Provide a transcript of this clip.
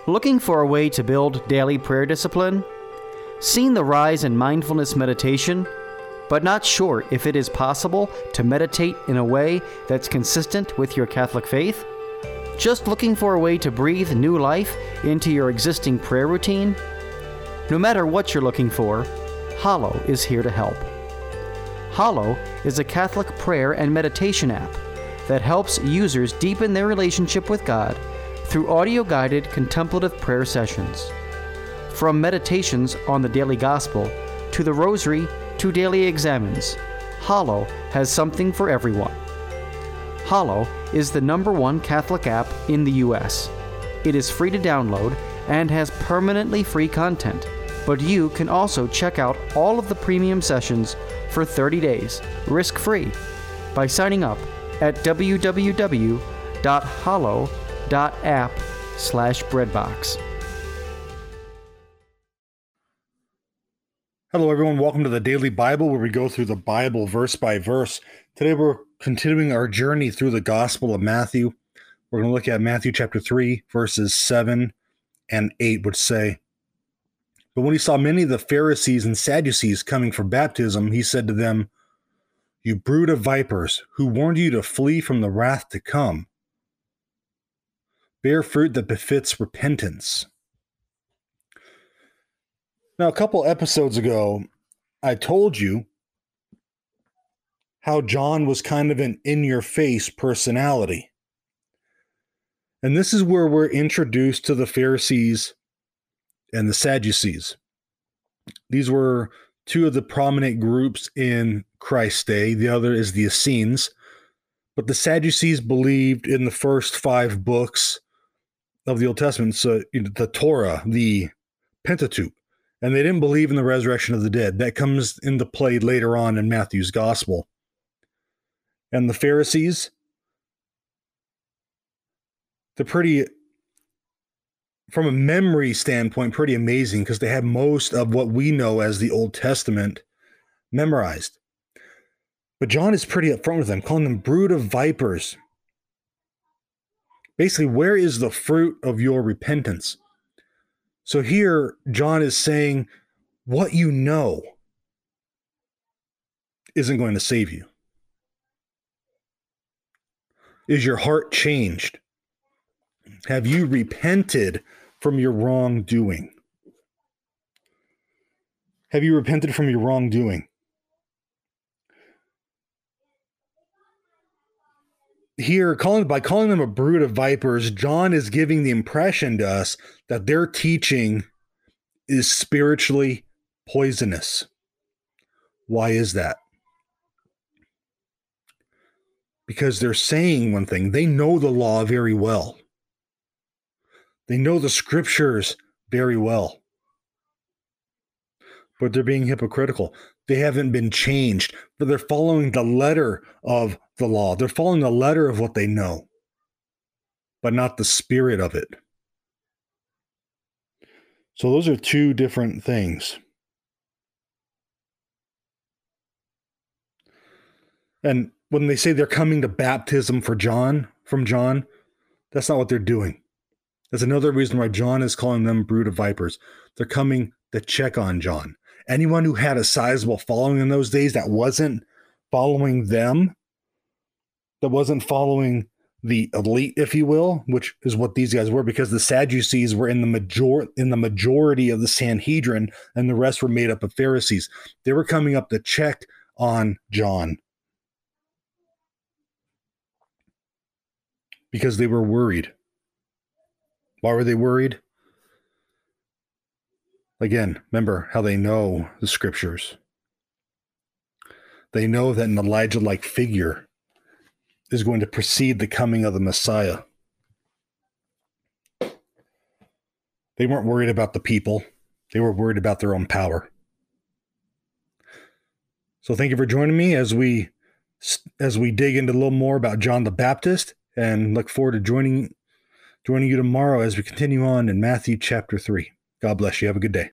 Looking for a way to build daily prayer discipline? Seen the rise in mindfulness meditation, but not sure if it is possible to meditate in a way that's consistent with your Catholic faith? Just looking for a way to breathe new life into your existing prayer routine? No matter what you're looking for, Hallow is here to help. Hallow is a Catholic prayer and meditation app that helps users deepen their relationship with God through audio-guided contemplative prayer sessions. From meditations on the daily gospel to the rosary to daily examens, Hallow has something for everyone. Hallow is the #1 Catholic app in the US. It is free to download and has permanently free content, but you can also check out all of the premium sessions for 30 days, risk-free, by signing up at www.hallow.app/breadbox. Hello, everyone. Welcome to the Daily Bible, where we go through the Bible verse by verse. Today, we're continuing our journey through the Gospel of Matthew. We're going to look at Matthew chapter 3, verses 7 and 8, which say, "But when he saw many of the Pharisees and Sadducees coming for baptism, he said to them, 'You brood of vipers, who warned you to flee from the wrath to come? Bear fruit that befits repentance.'" Now, a couple episodes ago, I told you how John was kind of an in-your-face personality. And this is where we're introduced to the Pharisees and the Sadducees. These were two of the prominent groups in Christ's day. The other is the Essenes. But the Sadducees believed in the first 5 books of the Old Testament, so the Torah, the Pentateuch. And they didn't believe in the resurrection of the dead. That comes into play later on in Matthew's gospel. And the Pharisees, they're pretty, from a memory standpoint, pretty amazing because they have most of what we know as the Old Testament memorized. But John is pretty upfront with them, calling them brood of vipers. Basically, where is the fruit of your repentance? So here, John is saying, what you know isn't going to save you. Is your heart changed? Have you repented from your wrongdoing? Have you repented from your wrongdoing? Here, by calling them a brood of vipers, John is giving the impression to us that their teaching is spiritually poisonous. Why is that? Because they're saying one thing. They know the law very well. They know the scriptures very well. But they're being hypocritical. They haven't been changed, but they're following the letter of the law. They're following the letter of what they know, but not the spirit of it. So those are two different things. And when they say they're coming to baptism from John, that's not what they're doing. That's another reason why John is calling them brood of vipers. They're coming to check on John. Anyone who had a sizable following in those days that wasn't following them, that wasn't following the elite, if you will, which is what these guys were, because the Sadducees were in the majority of the Sanhedrin, and the rest were made up of Pharisees. They were coming up to check on John because they were worried. Why were they worried? Again, remember how they know the scriptures. They know that an Elijah-like figure is going to precede the coming of the Messiah. They weren't worried about the people. They were worried about their own power. So thank you for joining me as we dig into a little more about John the Baptist, and look forward to joining you tomorrow as we continue on in Matthew chapter 3. God bless you. Have a good day.